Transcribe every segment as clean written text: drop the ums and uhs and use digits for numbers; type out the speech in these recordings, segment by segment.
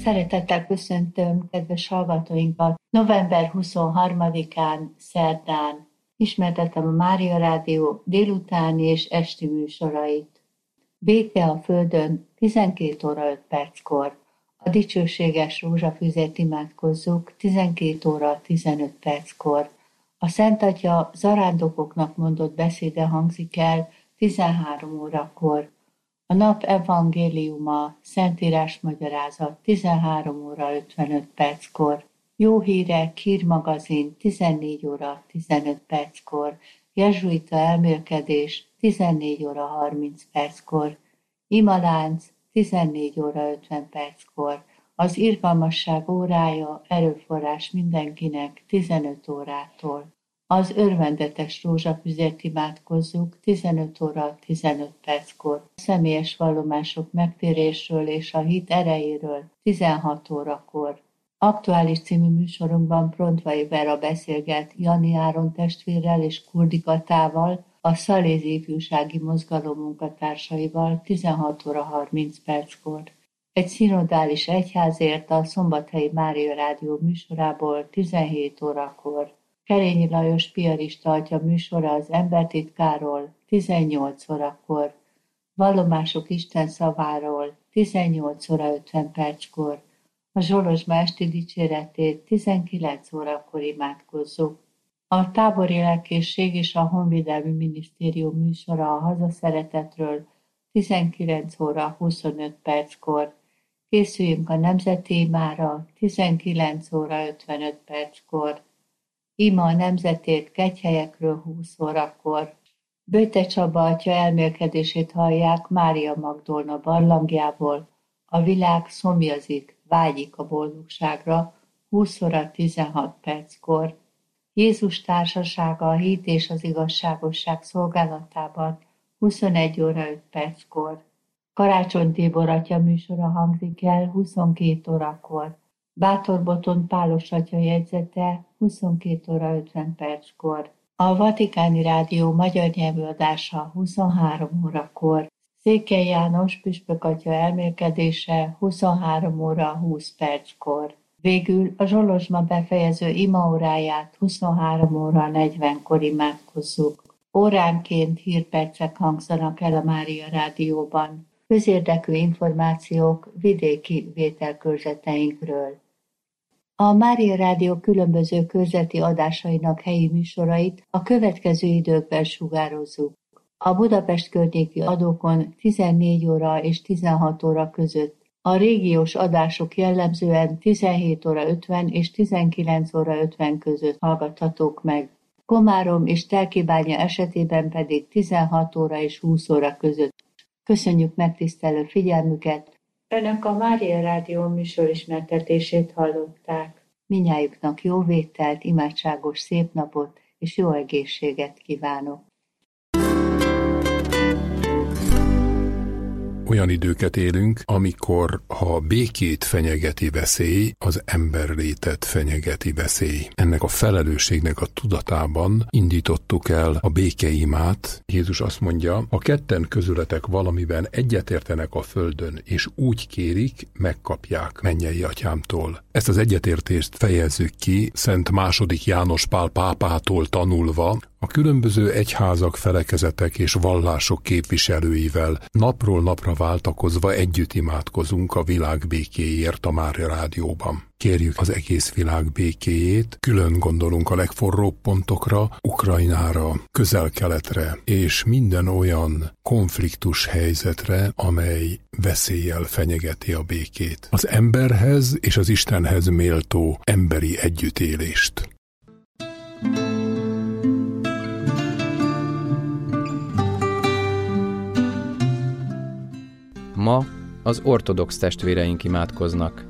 Szeretettel köszöntöm kedves hallgatóinkat. November 23-án, szerdán ismertetem a Mária Rádió délutáni és esti műsorait. Béke a Földön 12 óra 5 perckor. A dicsőséges rózsafüzet imádkozzuk 12 óra 15 perckor. A Szent Atya zarándokoknak mondott beszéde hangzik el 13 órakor. A nap evangéliuma, Szentírás magyarázat 13 óra 55 perckor. Jó hírek, hírmagazin 14 óra 15 perckor. Jezsuita elmélkedés 14 óra 30 perckor. Imalánc 14 óra 50 perckor. Az irgalmasság órája, erőforrás mindenkinek 15 órától. Az örvendetes rózsafüzet imádkozzuk 15 óra 15 perckor. Személyes vallomások megtérésről és a hit erejéről 16 órakor. Aktuális című műsorunkban Prontvai Vera beszélget Jani Áron testvérrel és Kurdi Katával, a Szalézi Ifjúsági Mozgalom munkatársaival 16 óra 30 perckor. Egy szinodális egyházért a Szombathelyi Mária Rádió műsorából 17 órakor. Kerényi Lajos piarista atya műsora az Embertitkáról 18 órakor. Vallomások Isten szaváról 18 óra 50 perckor. A Zsolozsma esti dicséretét 19 órakor imádkozzuk. A Tábori Lelkészség és a Honvédelmi Minisztérium műsora a hazaszeretetről 19 óra 25 perckor. Készüljünk a nemzeti imára 19 óra 55 perckor. Ima a nemzetét Kegyhelyekről 20 órakor. Böjte Csaba atya elmélkedését hallják Mária Magdolna barlangjából. A világ szomjazik, vágyik a boldogságra 20 óra 16 perckor. Jézus társasága a hit és az igazságosság szolgálatában 21 óra 5 perckor. Karácsony Tibor atya műsora hangzik el 22 órakor. Bátor Botond Pálos atya jegyzete 22 óra 50 perckor. A Vatikáni Rádió magyar nyelvű adása 23 órakor. Székely János püspök atya elmélkedése 23 óra 20 perckor. Végül a Zsolozsma befejező imaóráját 23 óra 40-kor imádkozzuk. Óránként hírpercek hangzanak el a Mária Rádióban. Közérdekű információk vidéki vételkörzeteinkről. A Mária Rádió különböző körzeti adásainak helyi műsorait a következő időkben sugározzuk. A Budapest környéki adókon 14 óra és 16 óra között. A régiós adások jellemzően 17 óra 50 és 19 óra 50 között hallgathatók meg. Komárom és Telkibánya esetében pedig 16 óra és 20 óra között. Köszönjük megtisztelő figyelmüket! Önök a Mária Rádió műsorismertetését hallották. Mindnyájuknak jó vételt, imádságos szép napot és jó egészséget kívánok! Olyan időket élünk, amikor ha a békét fenyegeti veszély, az emberlétet fenyegeti veszély. Ennek a felelősségnek a tudatában indítottuk el a békeimát. Jézus azt mondja, ha ketten közületek valamiben egyetértenek a földön, és úgy kérik, megkapják mennyei atyámtól. Ezt az egyetértést fejezzük ki Szent II. János Pál pápától tanulva, a különböző egyházak, felekezetek és vallások képviselőivel napról napra váltakozva együtt imádkozunk a világ békéért a Mária Rádióban. Kérjük az egész világ békéjét, külön gondolunk a legforróbb pontokra, Ukrajnára, Közel-Keletre és minden olyan konfliktus helyzetre, amely veszéllyel fenyegeti a békét. Az emberhez és az Istenhez méltó emberi együttélést. Ma az ortodox testvéreink imádkoznak.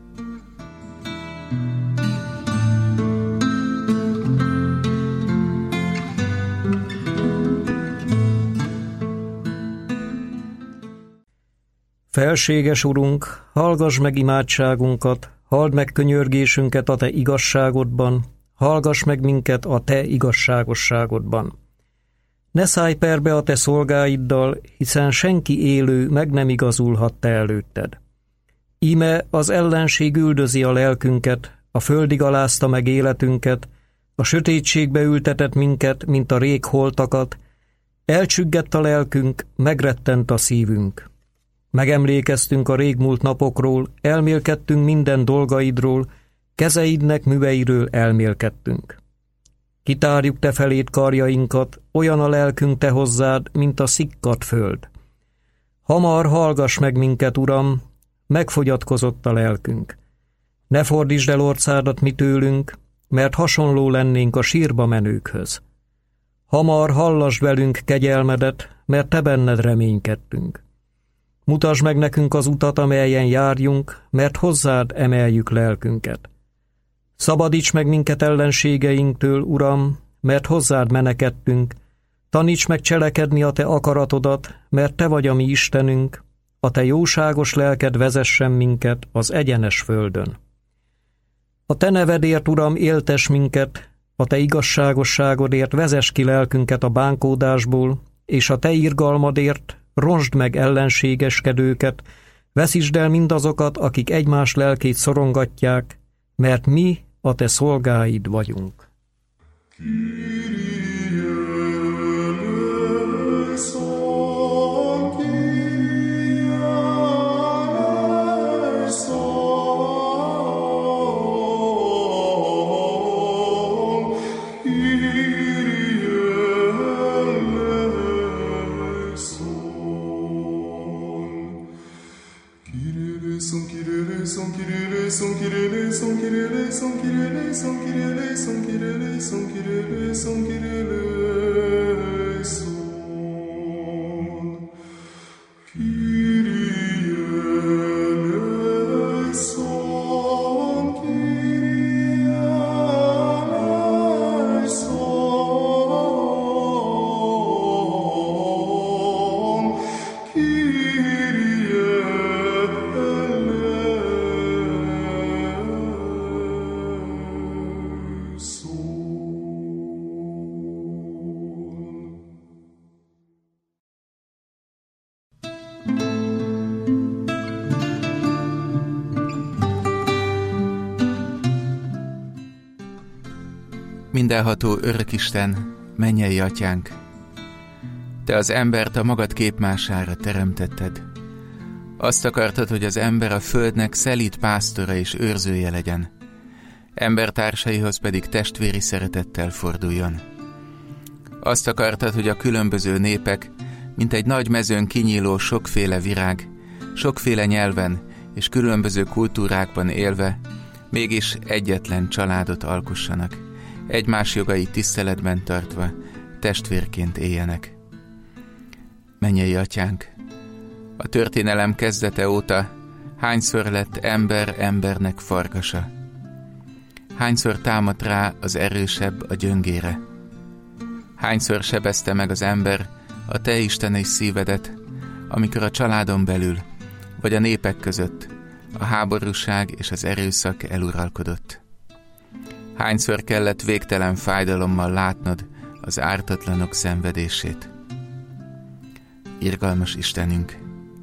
Felséges Urunk, hallgass meg imádságunkat, halld meg könyörgésünket a Te igazságodban, hallgass meg minket a Te igazságosságodban. Ne szállj perbe a Te szolgáiddal, hiszen senki élő meg nem igazulhat Te előtted. Íme az ellenség üldözi a lelkünket, a földig alázta meg életünket, a sötétségbe ültetett minket, mint a rég holtakat, elcsüggett a lelkünk, megrettent a szívünk. Megemlékeztünk a régmúlt napokról, elmélkedtünk minden dolgaidról, kezeidnek műveiről elmélkedtünk. Kitárjuk te feléd karjainkat, olyan a lelkünk te hozzád, mint a szikkadt föld. Hamar hallgass meg minket, Uram, megfogyatkozott a lelkünk. Ne fordítsd el orcádat mi tőlünk, mert hasonló lennénk a sírba menőkhöz. Hamar hallasd velünk kegyelmedet, mert te benned reménykedtünk. Mutasd meg nekünk az utat, amelyen járjunk, mert hozzád emeljük lelkünket. Szabadíts meg minket ellenségeinktől, Uram, mert hozzád menekedtünk. Taníts meg cselekedni a te akaratodat, mert te vagy a mi Istenünk, a te jóságos lelked vezessen minket az egyenes földön. A te nevedért, Uram, éltes minket, a te igazságosságodért vezess ki lelkünket a bánkódásból, és a te irgalmadért ronsd meg ellenségeskedőket, veszítsd el mindazokat, akik egymás lelkét szorongatják, mert mi a te szolgáid vagyunk. Mindenható Örökisten, mennyei Atyánk, Te az embert a magad képmására teremtetted. Azt akartad, hogy az ember a földnek szelíd pásztora és őrzője legyen, embertársaihoz pedig testvéri szeretettel forduljon. Azt akartad, hogy a különböző népek, mint egy nagy mezőn kinyíló sokféle virág, sokféle nyelven és különböző kultúrákban élve, mégis egyetlen családot alkossanak, egymás jogait tiszteletben tartva, testvérként éljenek. Mennyei Atyánk, a történelem kezdete óta hányszor lett ember embernek farkasa? Hányszor támadt rá az erősebb a gyöngére? Hányszor sebezte meg az ember a te isteni szívedet, amikor a családon belül, vagy a népek között a háborúság és az erőszak eluralkodott? Hányszor kellett végtelen fájdalommal látnod az ártatlanok szenvedését? Irgalmas Istenünk,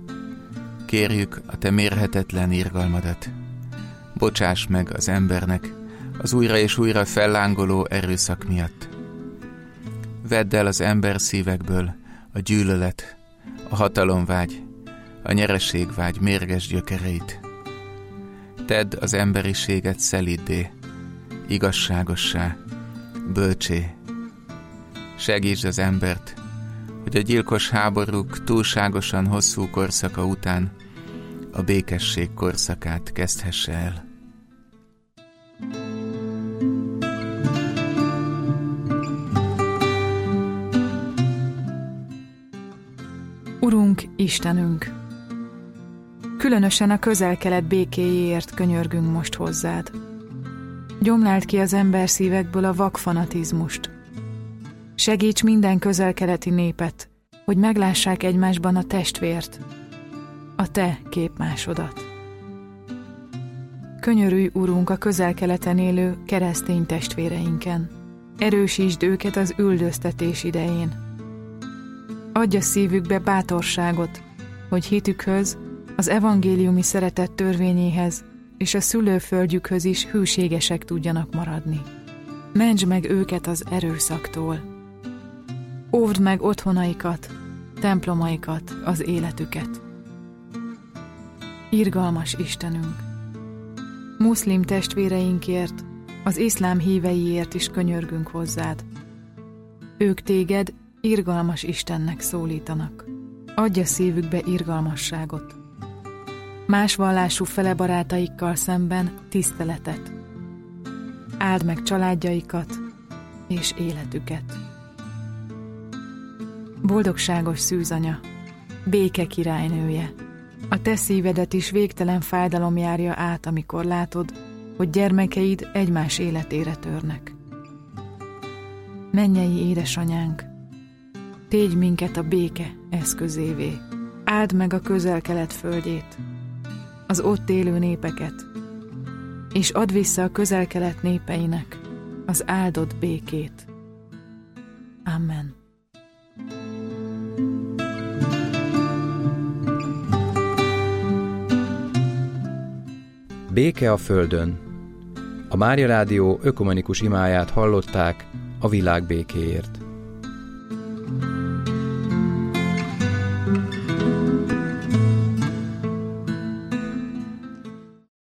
kérjük a te mérhetetlen irgalmadat. Bocsáss meg az embernek az újra és újra fellángoló erőszak miatt. Vedd el az ember szívekből a gyűlölet, a hatalomvágy, a nyereségvágy mérges gyökereit. Tedd az emberiséget szeliddé, igazságossá, bölcsé. Segítsd az embert, hogy a gyilkos háborúk túlságosan hosszú korszaka után a békesség korszakát kezdhesse el. Urunk, Istenünk! Különösen a Közel-Kelet békéjéért könyörgünk most hozzád. Gyomláld ki az ember szívekből a vakfanatizmust. Segíts minden közel-keleti népet, hogy meglássák egymásban a testvért, a te képmásodat. Könyörülj, Urunk, a Közel-Keleten élő keresztény testvéreinken. Erősítsd őket az üldöztetés idején. Adj a szívükbe bátorságot, hogy hitükhöz az evangéliumi szeretet törvényéhez és a szülőföldjükhöz is hűségesek tudjanak maradni. Mentsd meg őket az erőszaktól. Óvd meg otthonaikat, templomaikat, az életüket. Irgalmas Istenünk! Muszlim testvéreinkért, az iszlám híveiért is könyörgünk hozzád. Ők téged irgalmas Istennek szólítanak. Adj a szívükbe irgalmasságot. Más vallású felebarátaikkal szemben tiszteletet. Áld meg családjaikat és életüket. Boldogságos szűzanya, béke királynője, a te szívedet is végtelen fájdalom járja át, amikor látod, hogy gyermekeid egymás életére törnek. Mennyei édesanyánk, tégy minket a béke eszközévé. Áld meg a Közel-Kelet földjét, az ott élő népeket, és add vissza a Közel-Kelet népeinek az áldott békét. Amen. Béke a földön. A Mária Rádió ökumenikus imáját hallották a világ békéért.